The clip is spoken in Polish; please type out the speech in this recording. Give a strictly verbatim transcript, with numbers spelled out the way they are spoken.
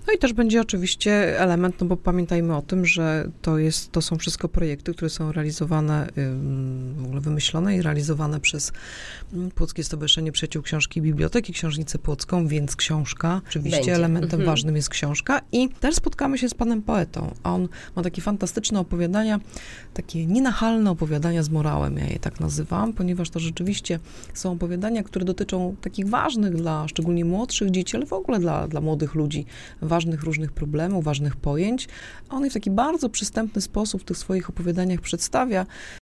No i też będzie oczywiście element, no bo pamiętajmy o tym, że to jest, to są wszystko projekty, które są realizowane, w ogóle wymyślone i realizowane przez Płockie Stowarzyszenie Przyjaciół Książki i Biblioteki, Książnicę Płocką, więc książka. Oczywiście Będzie. elementem Mhm. ważnym jest książka i też spotkamy się z panem poetą. On ma takie fantastyczne opowiadania, takie nienachalne opowiadania z morałem, ja je tak nazywam, ponieważ to rzeczywiście są opowiadania, które dotyczą takich ważnych dla szczególnie młodszych dzieci, ale w ogóle dla, dla młodych ludzi, ważnych różnych problemów, ważnych pojęć. A on je w taki bardzo przystępny sposób w tych swoich opowiadaniach przedstawia.